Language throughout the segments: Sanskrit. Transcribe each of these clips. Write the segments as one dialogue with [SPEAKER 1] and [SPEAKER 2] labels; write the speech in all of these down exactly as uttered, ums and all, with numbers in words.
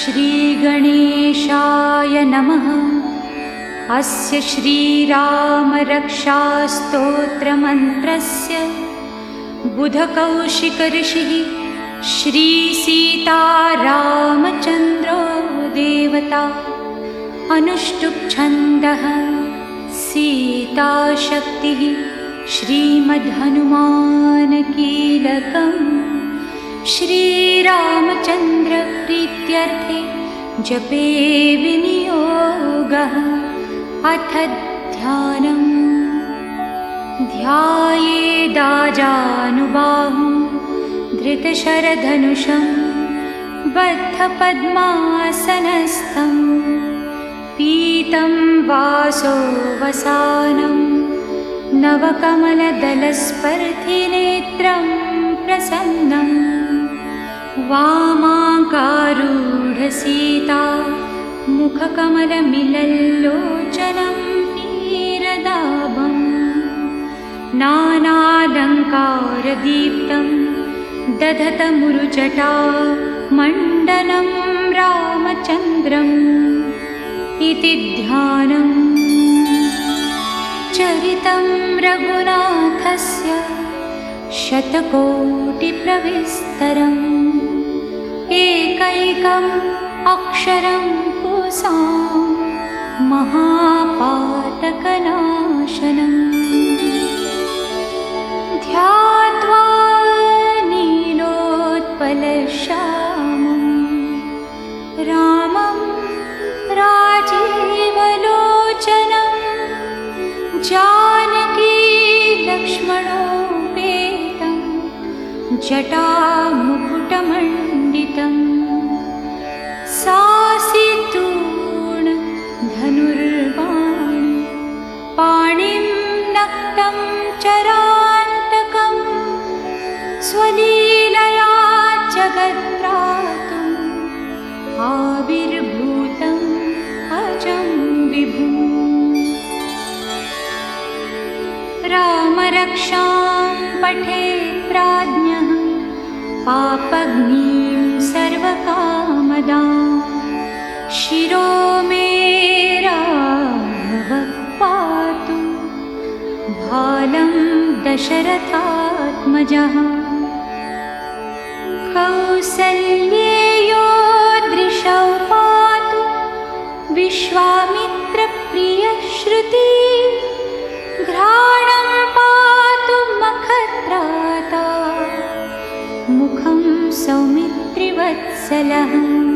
[SPEAKER 1] श्रीगणेशाय नमः। अस्य श्रीरामरक्षास्तोत्रमन्त्रस्य बुधकौशिकऋषिः श्रीसीतारामचन्द्रो देवता। अनुष्टुप्छन्दः सीताशक्तिः श्रीमद्हनुमानकीलकम्। श्रीरामचन्द्रप्रीत्यर्थे जपे विनियोगः। अथ ध्यानम्। ध्यायेदाजानुबाहुं धृतशरधनुषं बद्धपद्मासनस्थं। पीतं वासोवसानं नवकमलदलस्पर्धिनेत्रं प्रसन्नं। वामाकारूढसीता मुखकमलमिलल्लोचनं नीरदाभं। नानालङ्कारदीप्तं दधतमुरुजटा मण्डनं रामचन्द्रम् इति ध्यानम्। चरितं रघुनाथस्य शतकोटिप्रविस्तरम्। एकैकम् अक्षरं पुंसां महापातकनाशनम्। ध्यात्वा नीलोत्पलश्यामं रामं राजीवलोचनं। जानकी लक्ष्मणोपेतं जटामुकुटमण्डितम्। सासितूण धनुर्बाण पाणिं नक्तं चरान्तकं। स्वलीलया जगत्त्रातुम् आविर्भूतम् अजं विभुम्। रामरक्षां पठेत् प्राज्ञः पापग्नीं सर्वकामदां। शिरो मे राघवः पातु भालं दशरथात्मजः। कौसल्येयो दृशौ पातु विश्वामित्रप्रियश्रुती। घ्राणं पातु मखत्राता मुखं सौमित्रिवत्सलः।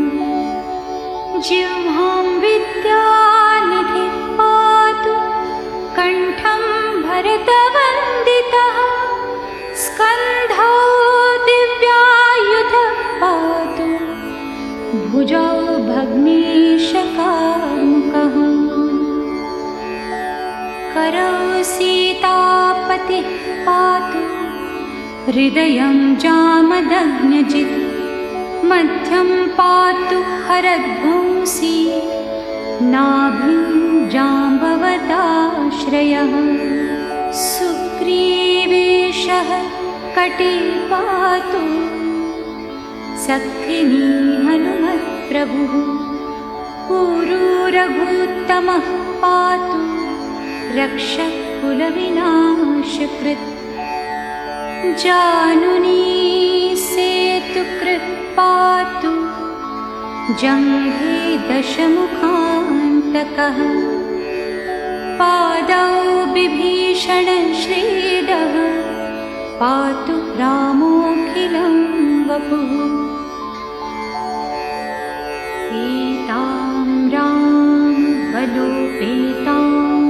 [SPEAKER 1] जिह्वां विद्यानिधिः पातु कण्ठं भरतवन्दितः। स्कन्धौ दिव्यायुधः पातु भुजौ भग्नेशकामुकः। करौ सीतापतिः पातु हृदयं जामदग्न्यजित्। मध्यं पातु हरध्वंसी नाभिं जाम्बवदाश्रयः। सुग्रीवेशः कटे पातु सक्थिनी हनुमत्प्रभुः। पुरूरघुत्तमः पातु रक्षः कुलविनाशकृत्। जानुनी सेतुकृत् पातु जङ्घे दशमुखान्तकः। पादौ बिभीषणश्रीदः पातु रामोऽखिलं वपुः। पीतां रामबलोपेतां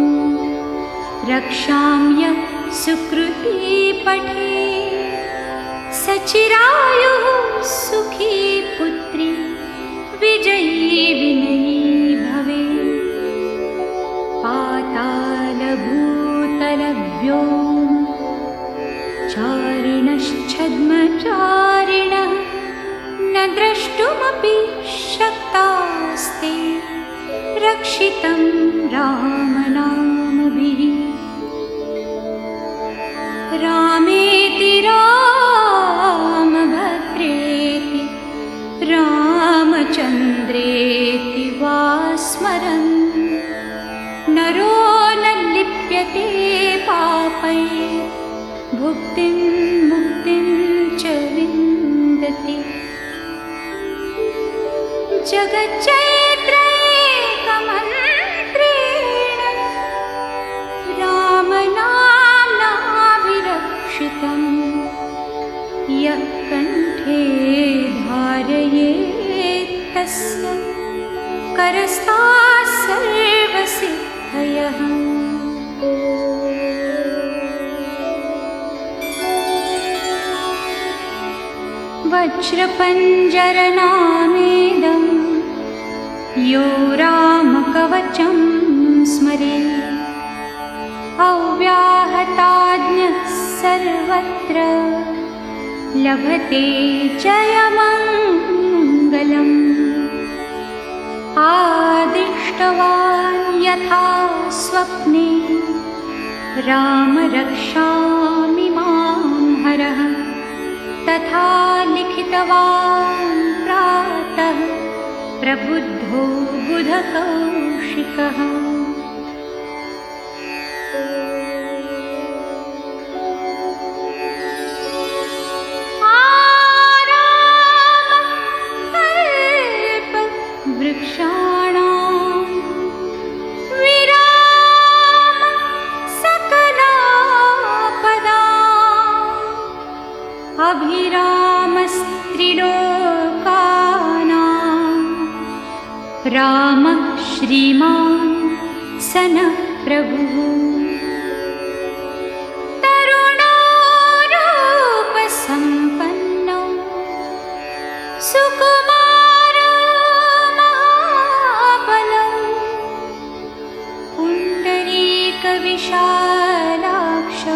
[SPEAKER 1] रक्षां यः सुकृती पठे। सचिरायुः सुखी पुत्री विजयी विनयी भवे। पातालभूतलव्योम चारिणश्छद्मचारिणः न द्रष्टुमपि शक्तास्ते। रक्षितं रामनामभिः। रामेति रामभद्रेति रामचन्द्रे नरो न लिप्यते पापै भुक्तिं मुक्तिं च विन्दति जगच्चैत्रैकमन्त्रेण रामनाम्नाभिरक्षितं यः कण्ठे धारयेत् तस्य करस्ताः सर्वसिद्धयः। वज्रपञ्जरनामेदं यो रामकवचं स्मरेत् अव्याहताज्ञः सर्वत्र लभते जयमङ्गलम्। आदिष्टवान् यथा स्वप्ने राम रक्षामि मां हरः तथा लिखितवान् प्रातः प्रबुद्धो बुधकौशिकः। वृक्षाणां विराम सकलापदाम् अभिरामस्त्रिलोकानां रामः श्रीमान् सनः प्रभुः। तरुणो रूपसम्पन्नो सुकुमार विशालाक्षौ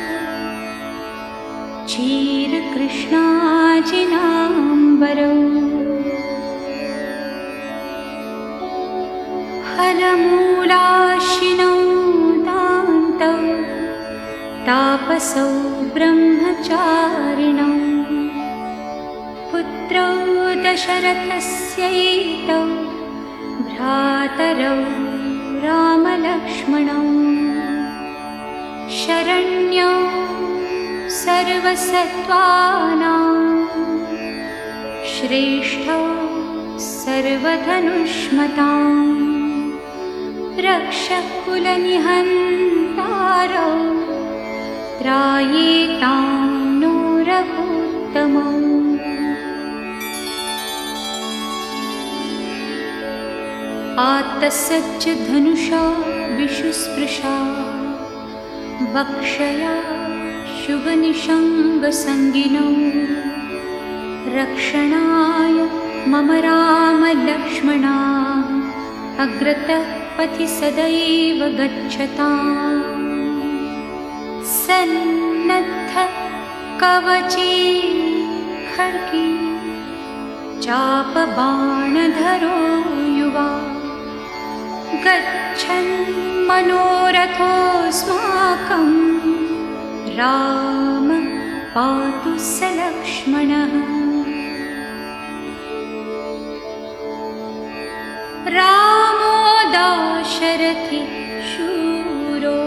[SPEAKER 1] क्षीरकृष्णाजिनाम्बरौ फलमूलाशिनौ दान्तौ तापसौ ब्रह्मचारिणौ पुत्रौ दशरथस्यैतौ भ्रातरौ रामलक्ष्मणौ शरण्यौ सर्वसत्त्वानां श्रेष्ठौ सर्वधनुष्मतां रक्षः कुलनिहन्तारौ त्रायेतां नो रघुत्तमौ। आत्तसज्ज धनुषा विशुस्पृशा वक्षया शुभनिषङ्गसङ्गिनौ रक्षणाय मम रामलक्ष्मणा अग्रतः पथि सदैव गच्छताम्। सन्नद्ध कवची खड्गी चापबाणधरो युवा गच्छन् मनोरथोऽस्माकं राम पातु स लक्ष्मणः। रामो दाशरथि शूरो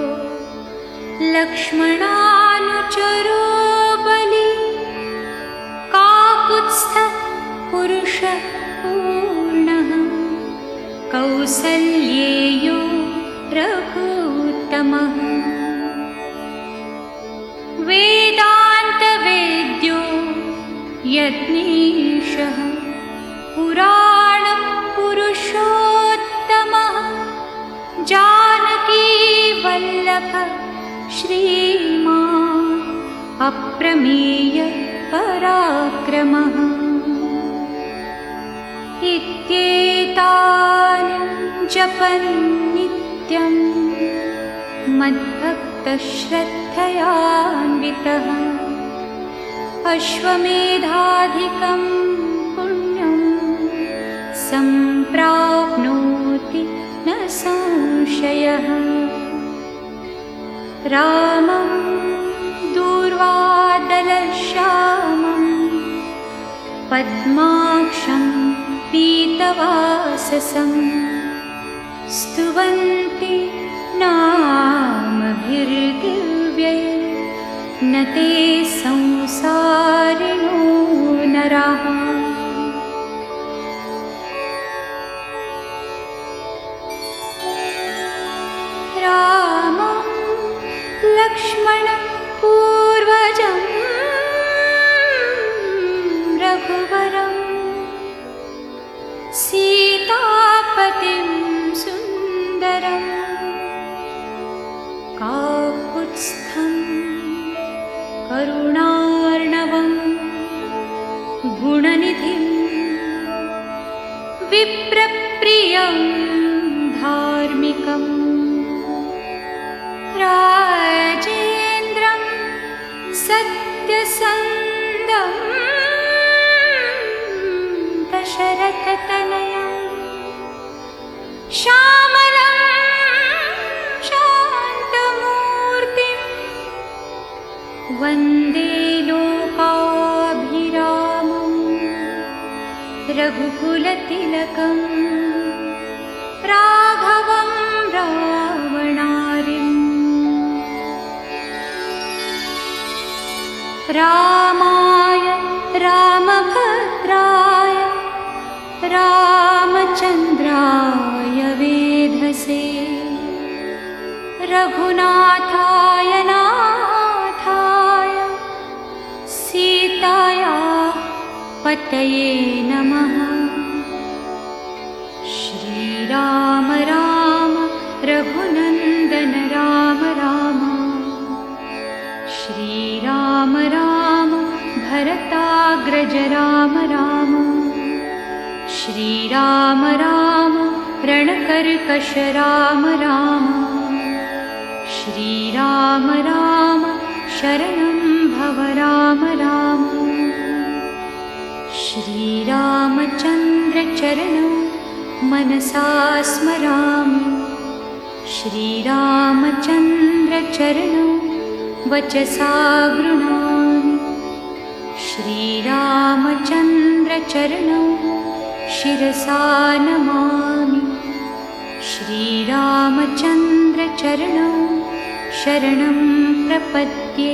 [SPEAKER 1] लक्ष्मणानुचरो बली काकुत्स्थः पुरुषः पूर्णः कौसल्येयो रघुत्तमः। वेदान्तवेद्यो यज्ञेशः पुराणपुरुषोत्तमः जानकीवल्लभः श्रीमान् अप्रमेय पराक्रमः। इत्येतानि जपन् नित्यं मद्भक्तश्रद्धयान्वितः अश्वमेधाधिकं पुण्यं सम्प्राप्नोति न संशयः। रामं दूर्वादलश्यामं पद्माक्षं पीतवाससं स्तुवन्ति ते संसारिणो नराः। रामं लक्ष्मणं पूर्वजं रघुवरं सीतापतिं सुन्दरं काकुत्स्थं करुणार्णवं गुणनिधिं विप्रप्रियं धार्मिकम् राजेन्द्रं सत्यसन्धं दशरथतनयं श्यामलं शान्तमूर्तिं वन्दे लोकाभिरामं रघुकुलतिलकं राघवं रावणारिम्। रामाय रामभद्राय रामचन्द्राय वेधसे रघुनाथाय नाथाय सीताया पतये नमः। श्रीराम राम रघुनन्दन राम राम श्रीराम राम भरताग्रज राम राम श्रीराम राम रणकर्कश राम राम श्रीराम राम शरणं भव राम राम। श्रीरामचन्द्र चरणं मनसा स्मरामि श्रीरामचन्द्र चरणं वचसा गृह्णामि श्रीरामचन्द्र चरणं शिरसा नमामि श्रीरामचन्द्र चरणं शरणं प्रपद्ये।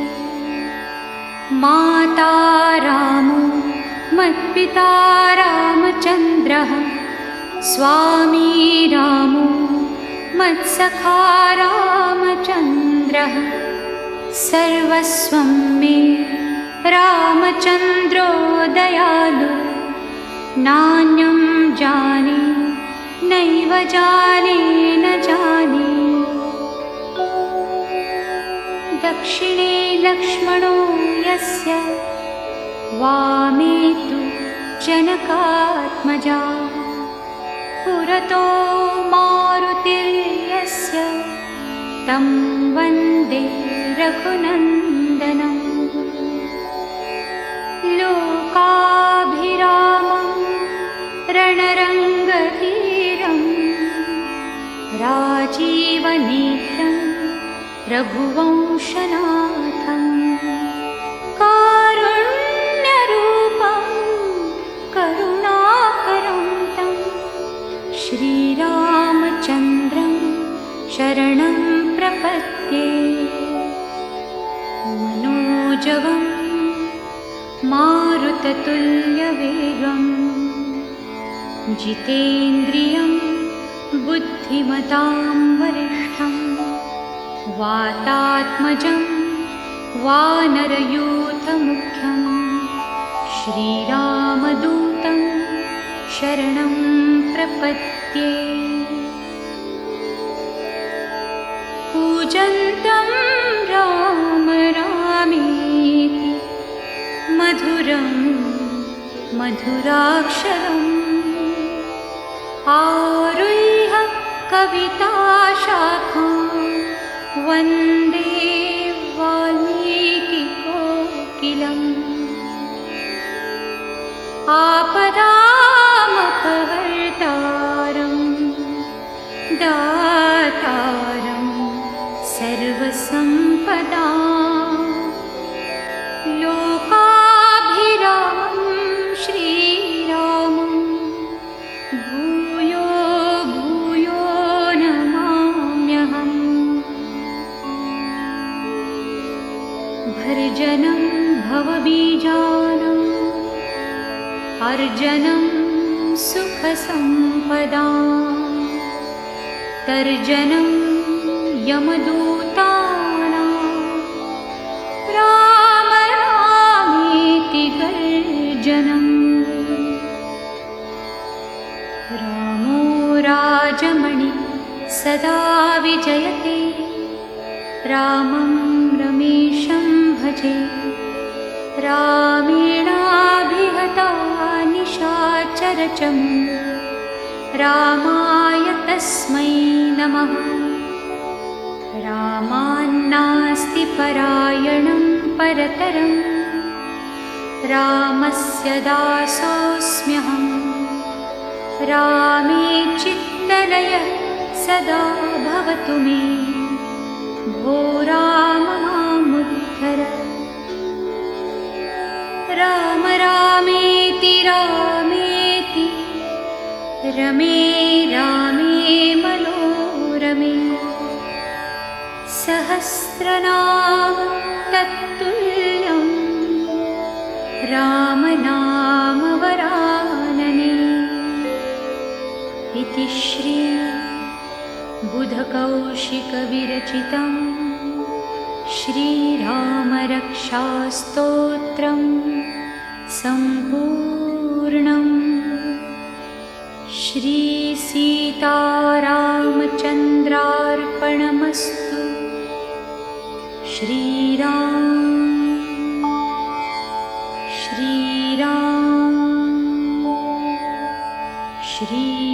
[SPEAKER 1] माता रामो मत्पिता रामचन्द्रः स्वामी रामो मत्सखा रामचन्द्रः सर्वस्वं मे रामचन्द्रो दयालु नान्यं जाने नैव जाने न जाने। दक्षिणे लक्ष्मणो यस्य वामे तु जनकात्मजा पुरतो मारुतिर्यस्य तं वन्दे रघुनन्दनं। लोकाभिरामं रणरङ्गधीरं राजीवनेत्रं रघुवंशनाथं कारुण्यरूपं करुणाकरं तं श्रीरामचन्द्रं शरणं प्रपद्ये। मनोजवं मारुततुल्यवेगं जितेन्द्रियं बुद्धिमतां वरिष्ठं वातात्मजं वानरयूथमुख्यं श्रीरामदूतं शरणं प्रपद्ये। कूजन्तं राम रामेति मधुरं मधुराक्षरम् आरुह्य कविताशाखां वन्दे वाल्मीकिकोकिलम्। आपदामपहर्तारं दातारं सर्वसम्पदां लोकाभिरामं श्रीरामं भूयो भूयो नमाम्यहम्। भर्जनं भवबीजानाम् अर्जनं सुखसम्पदाम् तर्जनं यमदूतानां राम रामेति गर्जनम् रामो राजमणि सदा विजयते रामं रमेशं भजे रामेणाभिहता निशाचरचमू रामाय तस्मै नमः रामान्नास्ति परायणं परतरं रामस्य दासोऽस्म्यहं रामे चित्तलयः सदा भवतु मे भो राम मामुद्धर राम रामेति रामेति रमे रामे मनोरमे सहस्रनाम तत्तुल्यं रामनाम वरानने इति श्री बुधकौशिकविरचितं श्रीरामरक्षास्तोत्रं सम्पूर्णम् श्रीसीतारामचन्द्रार्पणमस्तु श्रीराम श्रीराम श्री